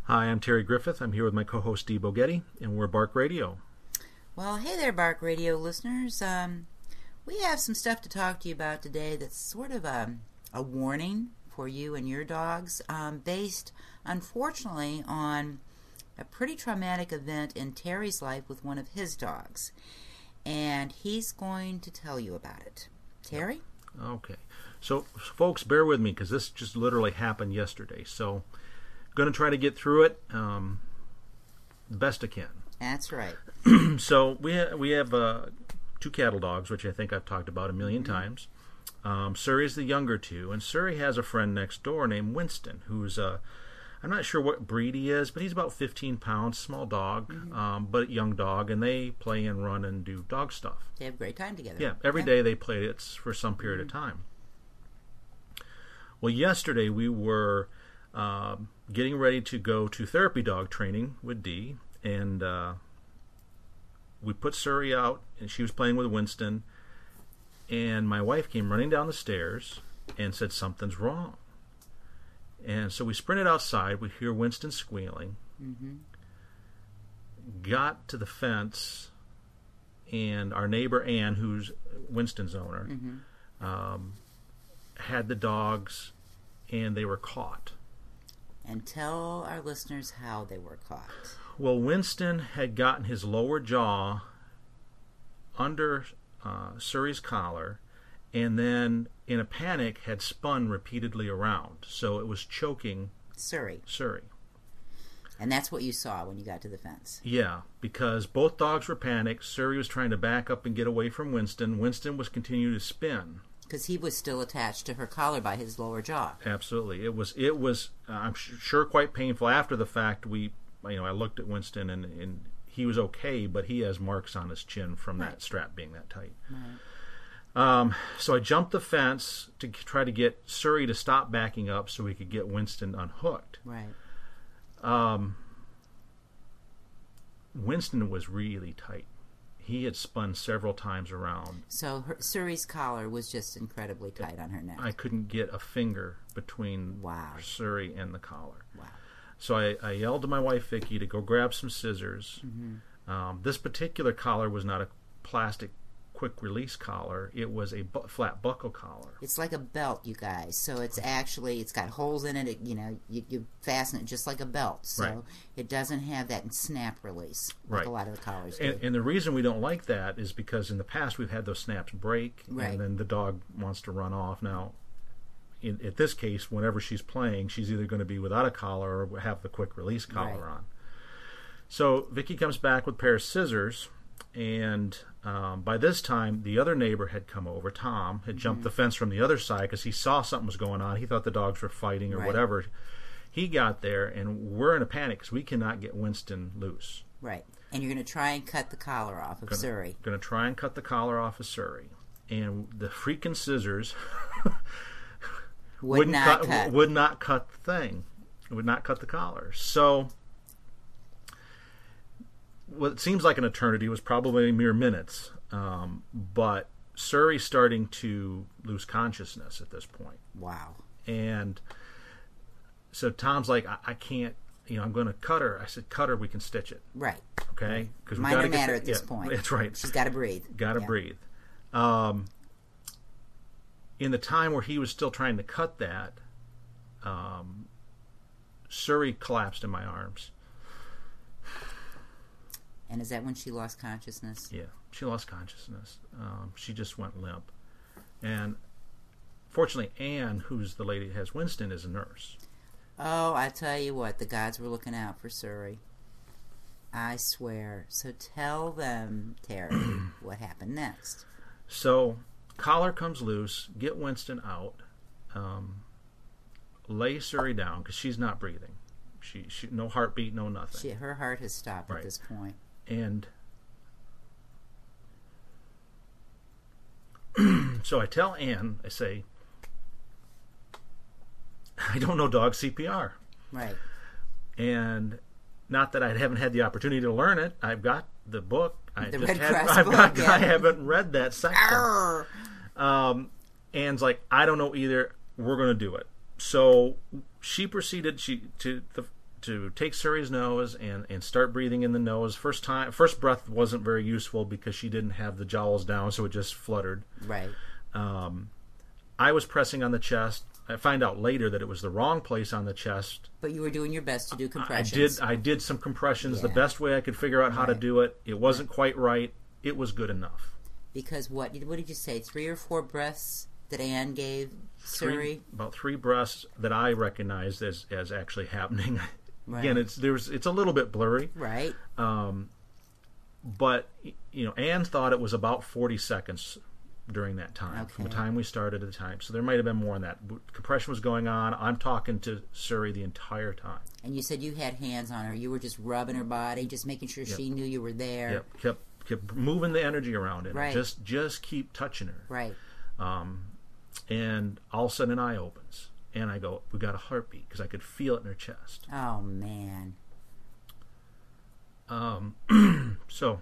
Hi, I'm Terry Griffith. I'm here with my co-host Dee Bogetti, and we're Bark Radio. Well, hey there, Bark Radio listeners. We have some stuff to talk to you about today that's sort of a warning for you and your dogs, based, unfortunately, on a pretty traumatic event in Terry's life with one of his dogs. And he's going to tell you about it. Terry? Okay. So, folks, bear with me because this just literally happened yesterday. So, going to try to get through it the best I can. That's right. So, we have two cattle dogs, which I think I've talked about a million times. Surrey's the younger two, and Surrey has a friend next door named Winston, who's I'm not sure what breed he is, but he's about 15 pounds, small dog, but young dog, and they play and run and do dog stuff. They have a great time together. Yeah, every day they play it for some period of time. Well, yesterday we were getting ready to go to therapy dog training with Dee, and we put Surrey out, and she was playing with Winston, and my wife came running down the stairs and said, "Something's wrong." And so we sprinted outside. We hear Winston squealing. Got to the fence, and our neighbor Ann, who's Winston's owner, had the dogs, and they were caught. And tell our listeners how they were caught. Well, Winston had gotten his lower jaw under Surrey's collar, and then in a panic had spun repeatedly around. So it was choking Surrey. And that's what you saw when you got to the fence. Yeah, because both dogs were panicked. Surrey was trying to back up and get away from Winston. Winston was continuing to spin. Because he was still attached to her collar by his lower jaw. Absolutely. It was I'm sure quite painful. After the fact, I looked at Winston and he was okay, but he has marks on his chin from that strap being that tight. Right. So I jumped the fence to try to get Surrey to stop backing up so we could get Winston unhooked. Right. Winston was really tight. He had spun several times around. So Surrey's collar was just incredibly tight on her neck. I couldn't get a finger between Surrey and the collar. Wow. So I yelled to my wife, Vicki, to go grab some scissors. This particular collar was not a plastic quick-release collar. It was a flat buckle collar. It's like a belt, you guys. So it's got holes in it. You fasten it just like a belt. So it doesn't have that snap release like a lot of the collars do. And the reason we don't like that is because in the past we've had those snaps break, and then the dog wants to run off. Now, at this case, whenever she's playing, she's either going to be without a collar or have the quick-release collar on. So Vicki comes back with a pair of scissors, and by this time, the other neighbor had come over. Tom had jumped the fence from the other side because he saw something was going on. He thought the dogs were fighting or whatever. He got there, and we're in a panic because we cannot get Winston loose. Right. And you're going to try and cut the collar off of Surrey. Going to try and cut the collar off of Surrey. And the freaking scissors would not cut the thing. It would not cut the collar. So what seems like an eternity was probably mere minutes, but Surrey's starting to lose consciousness at this point. Wow. And so Tom's like, I can't, I'm going to cut her. I said, cut her, we can stitch it. Right. Okay? Because minor matter at this point. That's right. She's got to breathe. Got to breathe. In the time where he was still trying to cut that, Surrey collapsed in my arms. And is that when she lost consciousness? Yeah, she lost consciousness. She just went limp. And fortunately, Ann, who's the lady that has Winston, is a nurse. Oh, I tell you what, the gods were looking out for Surrey. I swear. So tell them, Terry, what happened next. So, collar comes loose, get Winston out, lay Surrey down, because she's not breathing. She no heartbeat, no nothing. Her heart has stopped at this point. And so I tell Ann, I say, I don't know dog CPR. Right. And not that I haven't had the opportunity to learn it. I've got the book. I haven't read that section. Ann's like, I don't know either. We're going to do it. So she proceeded. to take Suri's nose and start breathing in the nose. First breath wasn't very useful because she didn't have the jowls down, so it just fluttered. Right. I was pressing on the chest. I find out later that it was the wrong place on the chest. But you were doing your best to do compressions. I did some compressions the best way I could figure out how to do it. It wasn't quite right. It was good enough. Because what did you say? 3 or 4 breaths that Anne gave Suri? About 3 breaths that I recognized as actually happening. Right. Again, it's a little bit blurry. Right. But Anne thought it was about 40 seconds during that time, from the time we started to the time. So there might have been more than that. Compression was going on. I'm talking to Suri the entire time. And you said you had hands on her. You were just rubbing her body, just making sure she knew you were there. Yep. Kept moving the energy around it. Right. Just keep touching her. Right. And all of a sudden an eye opens. And I go, we got a heartbeat, because I could feel it in her chest. Oh, man. So...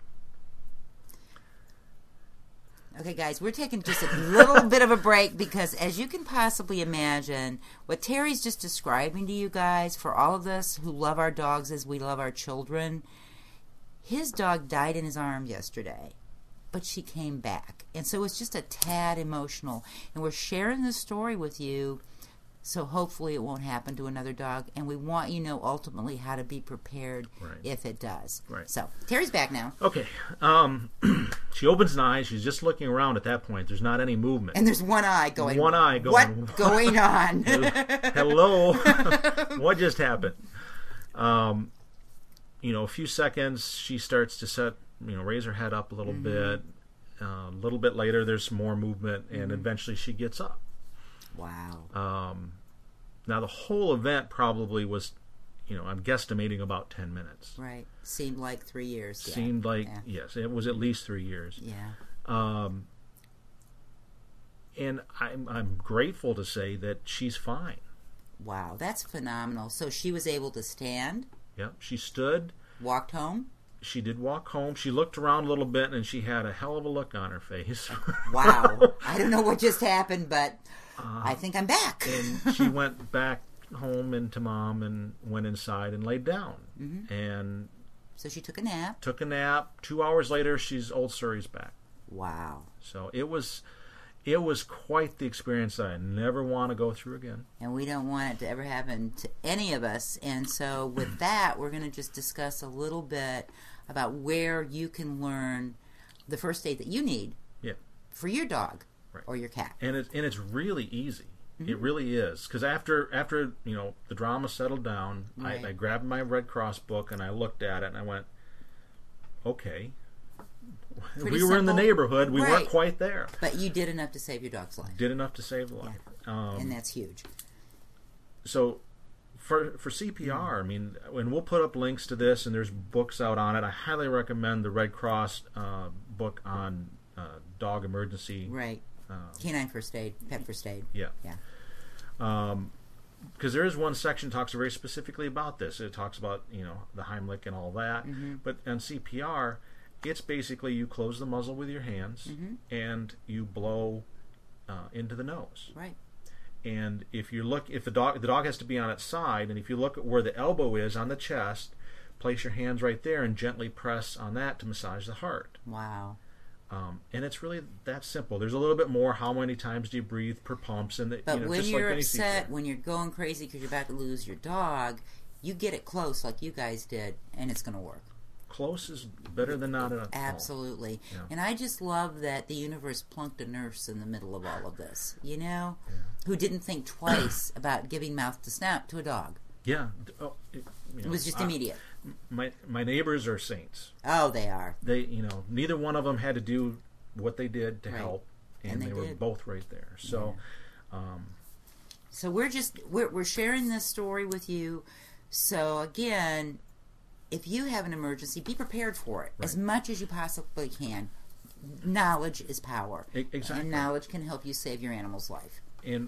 Okay, guys, we're taking just a little bit of a break because, as you can possibly imagine, what Terry's just describing to you guys, for all of us who love our dogs as we love our children, his dog died in his arms yesterday, but she came back. And so it's just a tad emotional. And we're sharing this story with you, so hopefully it won't happen to another dog. And we want you to know ultimately how to be prepared if it does. Right. So, Terry's back now. Okay. She opens an eye. She's just looking around at that point. There's not any movement. And there's one eye going. What's going on? Hello? What just happened? A few seconds, she starts to raise her head up a little bit. A little bit later, there's more movement, and eventually she gets up. Wow. Now, the whole event probably was, I'm guesstimating about 10 minutes. Right. Seemed like 3 years. Seemed like, yes, it was at least 3 years. Yeah. And I'm grateful to say that she's fine. Wow, that's phenomenal. So she was able to stand? Yep, she stood. Walked home? She did walk home. She looked around a little bit, and she had a hell of a look on her face. Wow. I don't know what just happened, but I think I'm back. And she went back home and to Mom and went inside and laid down. And so she took a nap? Took a nap. 2 hours later, old Suri's back. Wow. So it was quite the experience that I never want to go through again. And we don't want it to ever happen to any of us. And so with that, we're going to just discuss a little bit about where you can learn the first aid that you need for your dog or your cat. And it's really easy. It really is. Because after the drama settled down, I grabbed my Red Cross book and I looked at it and I went, okay. We were in the neighborhood. We weren't quite there. But you did enough to save your dog's life. Did enough to save the life. And that's huge. So for CPR, I mean, and we'll put up links to this, and there's books out on it. I highly recommend the Red Cross book on dog emergency. Right. Canine first aid, pet first aid. Yeah. Because there is one section that talks very specifically about this. It talks about, the Heimlich and all that. But on CPR, it's basically you close the muzzle with your hands and you blow into the nose. Right. And if the dog has to be on its side, and if you look at where the elbow is on the chest, place your hands right there and gently press on that to massage the heart. Wow. And it's really that simple. There's a little bit more. How many times do you breathe per pumps? But when you're upset, when you're going crazy because you're about to lose your dog, you get it close like you guys did, and it's going to work. Close is better than not at all. Absolutely. Yeah. And I just love that the universe plunked a nurse in the middle of all of this, who didn't think twice about giving mouth to snout to a dog. Yeah. It was just immediate. My neighbors are saints. Oh, they are. They, neither one of them had to do what they did to help, and they were both right there. So, so we're sharing this story with you. So again, if you have an emergency, be prepared for it as much as you possibly can. Knowledge is power. Exactly. And knowledge can help you save your animal's life. And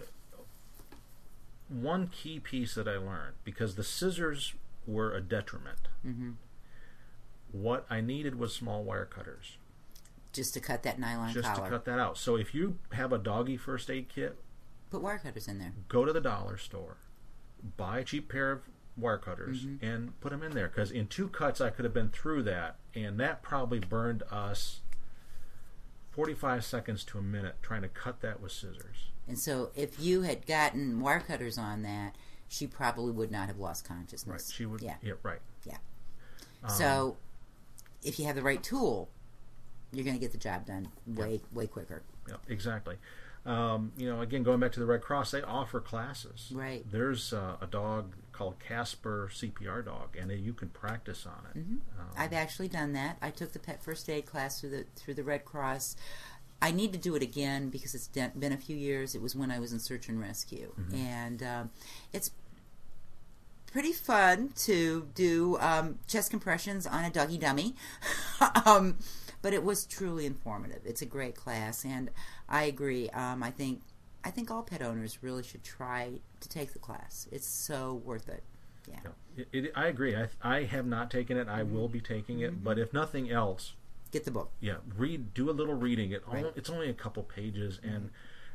one key piece that I learned, because the scissors were a detriment, what I needed was small wire cutters. Just to cut that nylon collar. Just to cut that out. So if you have a doggy first aid kit, put wire cutters in there. Go to the dollar store, buy a cheap pair of wire cutters and put them in there, because in 2 cuts I could have been through that, and that probably burned us 45 seconds to a minute trying to cut that with scissors. And so if you had gotten wire cutters on that, she probably would not have lost consciousness. Right. She would. Yeah. Right. Yeah. So if you have the right tool, you're going to get the job done way quicker. Yeah. Exactly. Again, going back to the Red Cross, they offer classes. Right. There's a dog called Casper CPR Dog, and you can practice on it. I've actually done that. I took the pet first aid class through the Red Cross. I need to do it again because it's been a few years. It was when I was in search and rescue, and it's pretty fun to do chest compressions on a doggy dummy. But it was truly informative. It's a great class, and I agree. I think all pet owners really should try to take the class. It's so worth it. Yeah. I agree. I have not taken it. I will be taking it. But if nothing else, get the book. Yeah, do a little reading. It's only a couple pages, and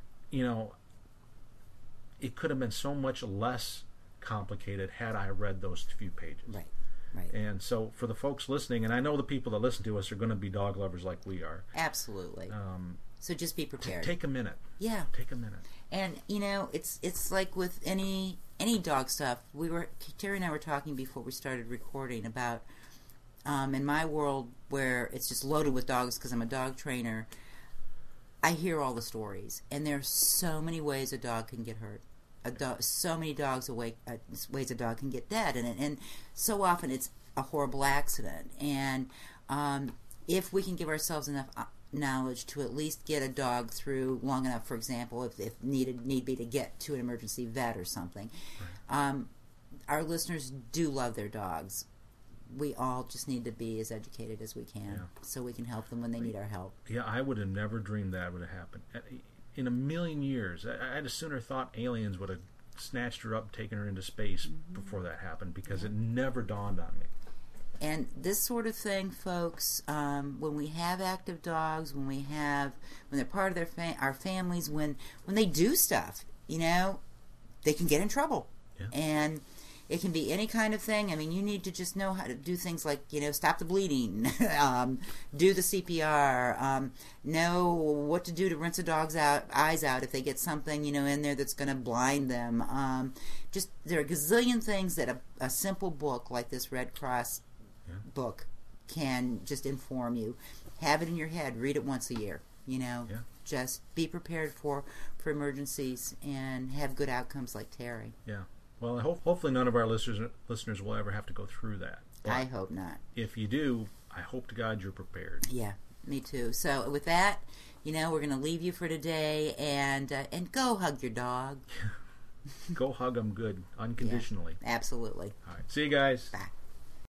it could have been so much less complicated had I read those few pages. Right. And so for the folks listening, and I know the people that listen to us are going to be dog lovers like we are. Absolutely. So just be prepared. Take a minute. Yeah. Take a minute. And it's like with any dog stuff. Terry and I were talking before we started recording about in my world where it's just loaded with dogs because I'm a dog trainer. I hear all the stories, and there's so many ways a dog can get hurt. So many ways a dog can get dead, and so often it's a horrible accident. And if we can give ourselves enough knowledge to at least get a dog through long enough, for example, if need be to get to an emergency vet or something, our listeners do love their dogs. We all just need to be as educated as we can so we can help them when they need our help. Yeah, I would have never dreamed that would have happened. In a million years, I'd have sooner thought aliens would have snatched her up, taken her into space before that happened, because it never dawned on me. And this sort of thing, folks, when we have active dogs, when they're part of our families, when they do stuff, they can get in trouble. Yeah. And it can be any kind of thing. I mean, you need to just know how to do things like, stop the bleeding, do the CPR, know what to do to rinse a dog's eyes out if they get something, in there that's going to blind them. There are a gazillion things that a simple book like this Red Cross book can just inform you. Have it in your head. Read it once a year. Just be prepared for emergencies and have good outcomes like Terry. Yeah. Well, hopefully none of our listeners will ever have to go through that. But I hope not. If you do, I hope to God you're prepared. Yeah, me too. So with that, we're going to leave you for today, and go hug your dog. Go hug them good, unconditionally. Yeah, absolutely. All right. See you guys. Bye.